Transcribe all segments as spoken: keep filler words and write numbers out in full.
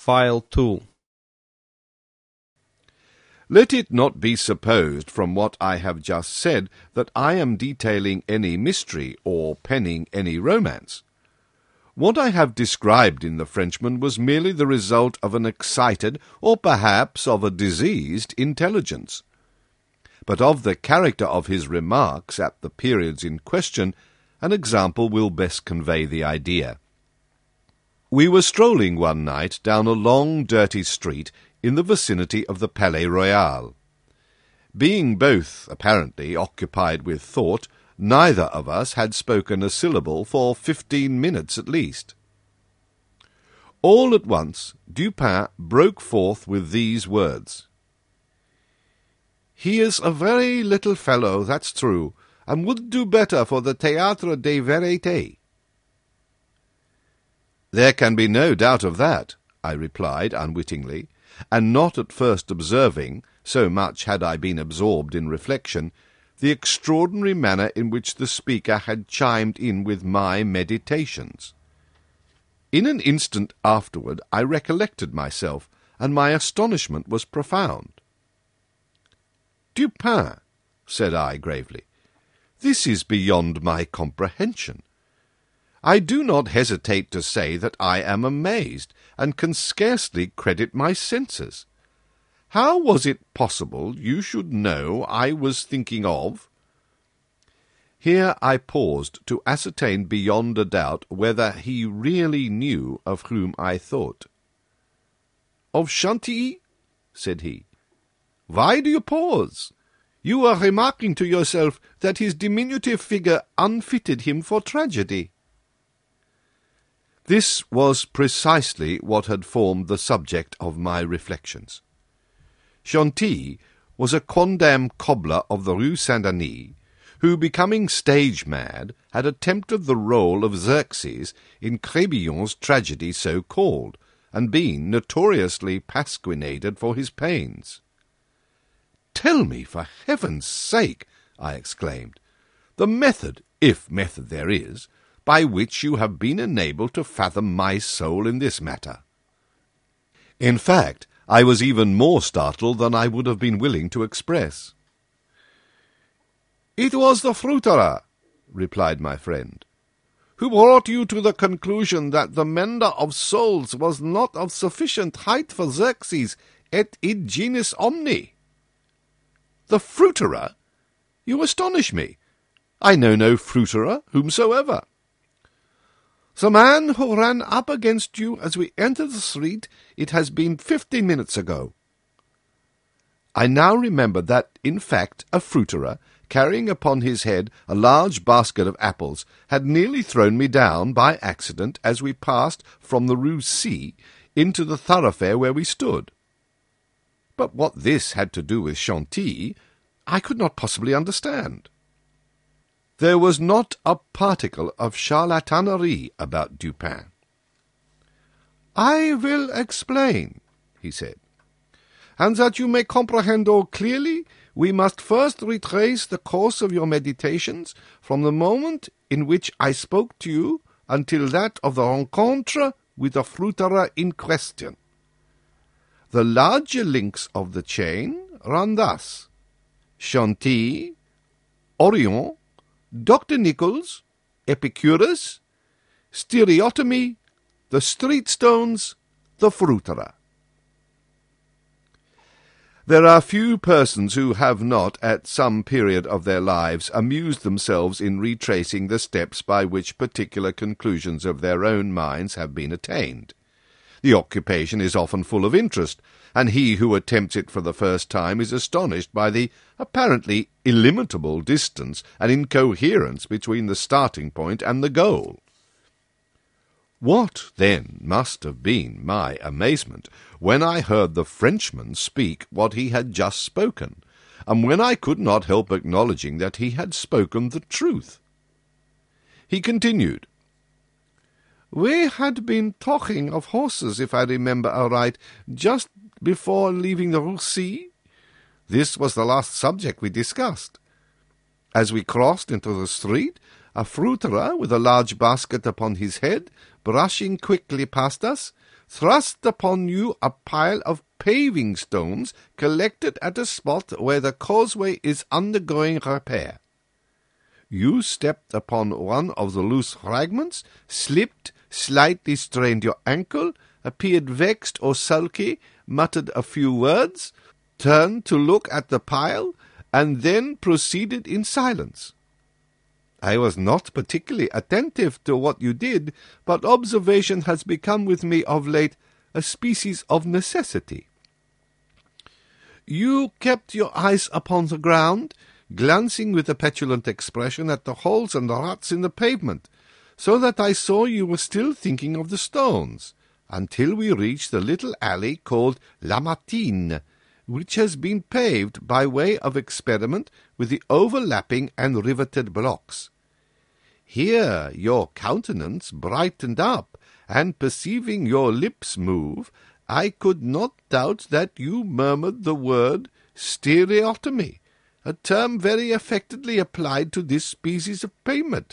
File two. Let it not be supposed from what I have just said that I am detailing any mystery or penning any romance. What I have described in the Frenchman was merely the result of an excited, or perhaps of a diseased, intelligence. But of the character of his remarks at the periods in question, an example will best convey the idea. We were strolling one night down a long, dirty street in the vicinity of the Palais Royal. Being both, apparently, occupied with thought, neither of us had spoken a syllable for fifteen minutes at least. All at once, Dupin broke forth with these words. "He is a very little fellow, that's true, and would do better for the Théâtre des Vérités." "There can be no doubt of that," I replied unwittingly, and not at first observing, so much had I been absorbed in reflection, the extraordinary manner in which the speaker had chimed in with my meditations. In an instant afterward I recollected myself, and my astonishment was profound. "Dupin," said I gravely, "this is beyond my comprehension. I do not hesitate to say that I am amazed, and can scarcely credit my senses. How was it possible you should know I was thinking of—" Here I paused to ascertain beyond a doubt whether he really knew of whom I thought. "Of Chantilly?" said he. "Why do you pause? You are remarking to yourself that his diminutive figure unfitted him for tragedy." This was precisely what had formed the subject of my reflections. Chantilly was a quondam cobbler of the Rue Saint-Denis, who, becoming stage-mad, had attempted the role of Xerxes in Crébillon's tragedy so called, and been notoriously pasquinaded for his pains. "Tell me, for heaven's sake," I exclaimed, "the method, if method there is, by which you have been enabled to fathom my soul in this matter." In fact, I was even more startled than I would have been willing to express. "It was the fruiterer," replied my friend, "who brought you to the conclusion that the mender of souls was not of sufficient height for Xerxes et id genus omni." "The fruiterer? You astonish me. I know no fruiterer whomsoever." "The man who ran up against you as we entered the street, it has been fifteen minutes ago." I now remembered that, in fact, a fruiterer, carrying upon his head a large basket of apples, had nearly thrown me down by accident as we passed from the Rue C into the thoroughfare where we stood. But what this had to do with Chantilly, I could not possibly understand. There was not a particle of charlatanerie about Dupin. "I will explain," he said, "and that you may comprehend all clearly, we must first retrace the course of your meditations from the moment in which I spoke to you until that of the rencontre with the fruiterer in question. The larger links of the chain run thus: Chantilly, Orion, Doctor Nichols, Epicurus, stereotomy, the street stones, the fruiterer. There are few persons who have not, at some period of their lives, amused themselves in retracing the steps by which particular conclusions of their own minds have been attained. The occupation is often full of interest, and he who attempts it for the first time is astonished by the apparently illimitable distance and incoherence between the starting point and the goal. What, then, must have been my amazement when I heard the Frenchman speak what he had just spoken, and when I could not help acknowledging that he had spoken the truth. He continued, "We had been talking of horses, if I remember aright, just before leaving the Rue C. This was the last subject we discussed. As we crossed into the street, a fruiterer with a large basket upon his head, brushing quickly past us, thrust upon you a pile of paving stones collected at a spot where the causeway is undergoing repair. You stepped upon one of the loose fragments, slipped, slightly strained your ankle, appeared vexed or sulky, muttered a few words, turned to look at the pile, and then proceeded in silence. I was not particularly attentive to what you did, but observation has become with me of late a species of necessity. You kept your eyes upon the ground, glancing with a petulant expression at the holes and ruts in the pavement, so that I saw you were still thinking of the stones, until we reached the little alley called Lamartine, which has been paved by way of experiment with the overlapping and riveted blocks. Here your countenance brightened up, and perceiving your lips move, I could not doubt that you murmured the word stereotomy, a term very affectedly applied to this species of payment.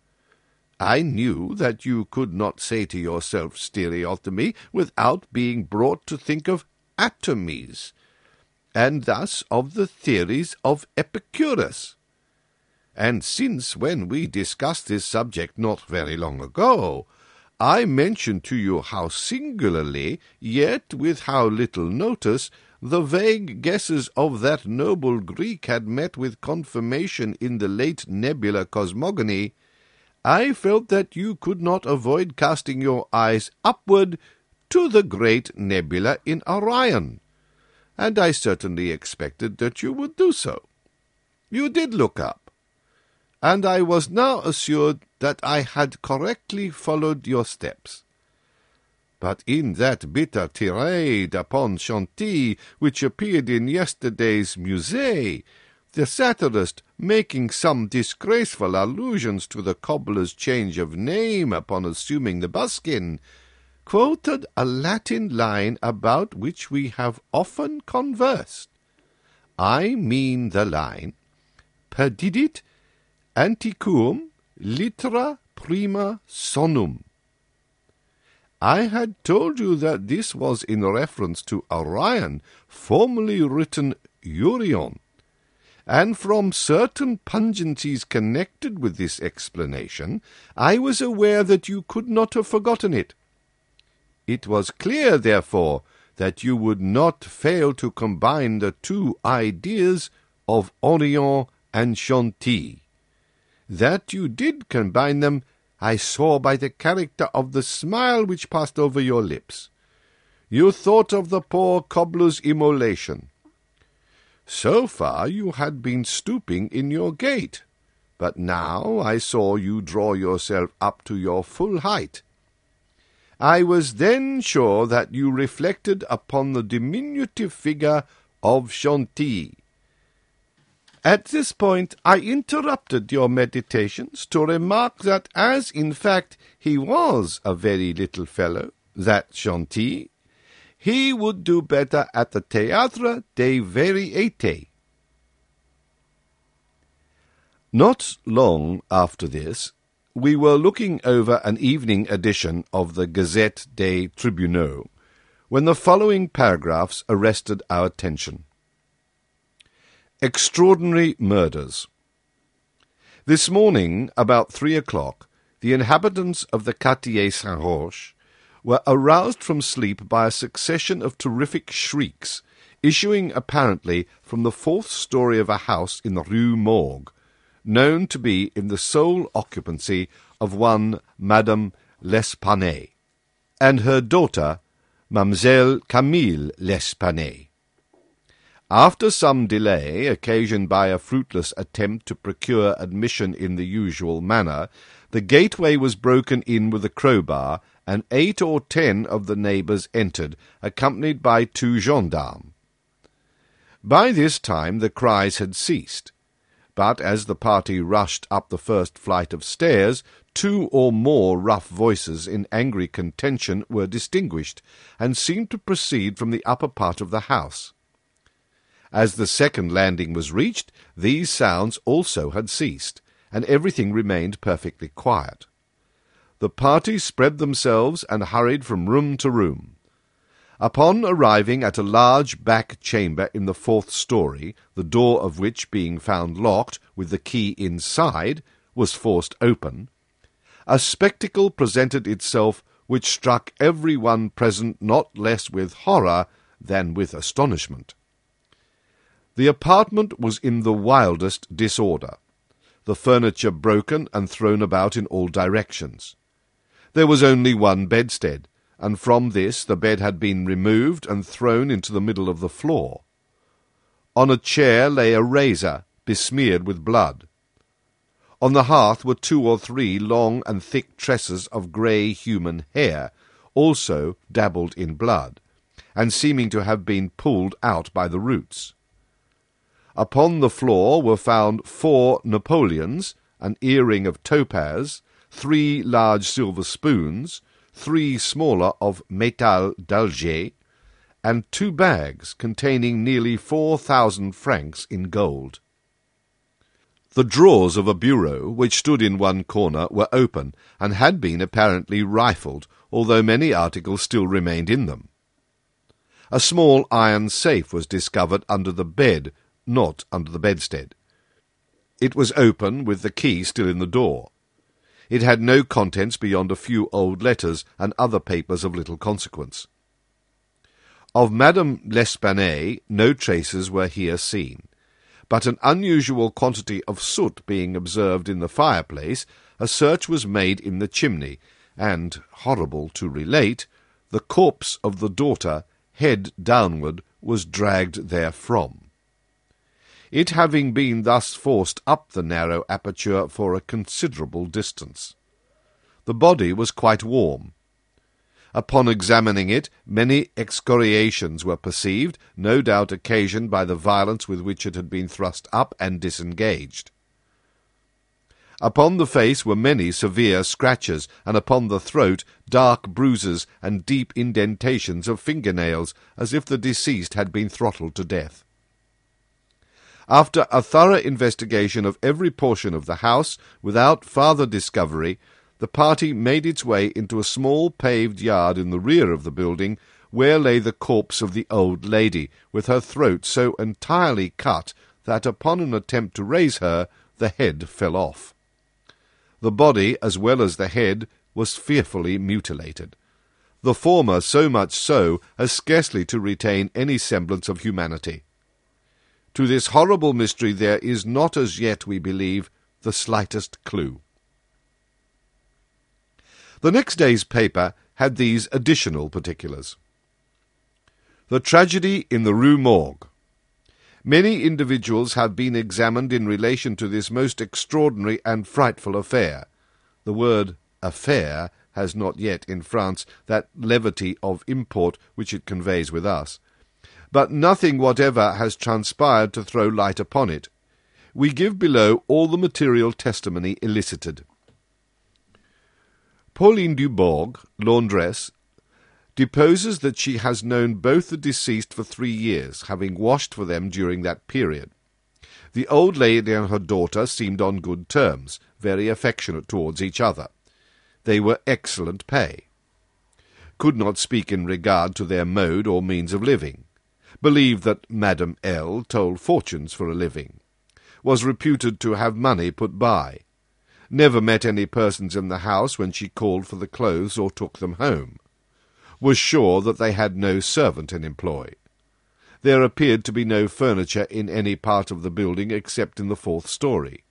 I knew that you could not say to yourself stereotomy without being brought to think of atomies, and thus of the theories of Epicurus. And since when we discussed this subject not very long ago, I mentioned to you how singularly, yet with how little notice, the vague guesses of that noble Greek had met with confirmation in the late nebular cosmogony, I felt that you could not avoid casting your eyes upward to the great nebula in Orion, and I certainly expected that you would do so. You did look up, and I was now assured that I had correctly followed your steps. But in that bitter tirade upon Chantilly, which appeared in yesterday's Musée, the satirist, making some disgraceful allusions to the cobbler's change of name upon assuming the buskin, quoted a Latin line about which we have often conversed. I mean the line, Perdidit antiquum litera prima sonum. I had told you that this was in reference to Orion, formerly written Urion, and from certain pungencies connected with this explanation, I was aware that you could not have forgotten it. It was clear, therefore, that you would not fail to combine the two ideas of Orion and Chantilly. That you did combine them, I saw by the character of the smile which passed over your lips. You thought of the poor cobbler's immolation. So far you had been stooping in your gait, but now I saw you draw yourself up to your full height. I was then sure that you reflected upon the diminutive figure of Chantilly. At this point I interrupted your meditations to remark that as in fact he was a very little fellow, that Chantilly, he would do better at the Théâtre des Variétés. Not long after this, we were looking over an evening edition of the Gazette des Tribunaux, when the following paragraphs arrested our attention. Extraordinary murders. This morning, about three o'clock, the inhabitants of the Quartier Saint-Roch were aroused from sleep by a succession of terrific shrieks, issuing apparently from the fourth story of a house in the Rue Morgue, known to be in the sole occupancy of one Madame L'Espanaye, and her daughter, Mademoiselle Camille L'Espanaye. After some delay, occasioned by a fruitless attempt to procure admission in the usual manner, the gateway was broken in with a crowbar, and eight or ten of the neighbours entered, accompanied by two gendarmes. By this time the cries had ceased, but as the party rushed up the first flight of stairs, two or more rough voices in angry contention were distinguished, and seemed to proceed from the upper part of the house. As the second landing was reached, these sounds also had ceased, and everything remained perfectly quiet. The party spread themselves and hurried from room to room. Upon arriving at a large back chamber in the fourth story, the door of which, being found locked, with the key inside, was forced open, a spectacle presented itself which struck every one present not less with horror than with astonishment. The apartment was in the wildest disorder, the furniture broken and thrown about in all directions. There was only one bedstead, and from this the bed had been removed and thrown into the middle of the floor. On a chair lay a razor, besmeared with blood. On the hearth were two or three long and thick tresses of grey human hair, also dabbled in blood, and seeming to have been pulled out by the roots. Upon the floor were found four Napoleons, an earring of topaz, three large silver spoons, three smaller of métal d'Alger, and two bags containing nearly four thousand francs in gold. The drawers of a bureau, which stood in one corner, were open, and had been apparently rifled, although many articles still remained in them. A small iron safe was discovered under the bed, not under the bedstead. It was open, with the key still in the door. It had no contents beyond a few old letters and other papers of little consequence. Of Madame L'Espanaye no traces were here seen, but an unusual quantity of soot being observed in the fireplace, a search was made in the chimney, and, horrible to relate, the corpse of the daughter, head downward, was dragged therefrom. It having been thus forced up the narrow aperture for a considerable distance. The body was quite warm. Upon examining it, many excoriations were perceived, no doubt occasioned by the violence with which it had been thrust up and disengaged. Upon the face were many severe scratches, and upon the throat dark bruises and deep indentations of finger-nails, as if the deceased had been throttled to death. After a thorough investigation of every portion of the house, without farther discovery, the party made its way into a small paved yard in the rear of the building, where lay the corpse of the old lady, with her throat so entirely cut that upon an attempt to raise her, the head fell off. The body, as well as the head, was fearfully mutilated, the former so much so as scarcely to retain any semblance of humanity. To this horrible mystery there is not as yet, we believe, the slightest clue. The next day's paper had these additional particulars. The tragedy in the Rue Morgue. Many individuals have been examined in relation to this most extraordinary and frightful affair. The word affair has not yet in France that levity of import which it conveys with us. But nothing whatever has transpired to throw light upon it. We give below all the material testimony elicited. Pauline Dubourg, laundress, deposes that she has known both the deceased for three years, having washed for them during that period. The old lady and her daughter seemed on good terms, very affectionate towards each other. They were excellent pay. Could not speak in regard to their mode or means of living. Believed that Madame L. told fortunes for a living. Was reputed to have money put by. Never met any persons in the house when she called for the clothes or took them home. Was sure that they had no servant in employ. There appeared to be no furniture in any part of the building except in the fourth story.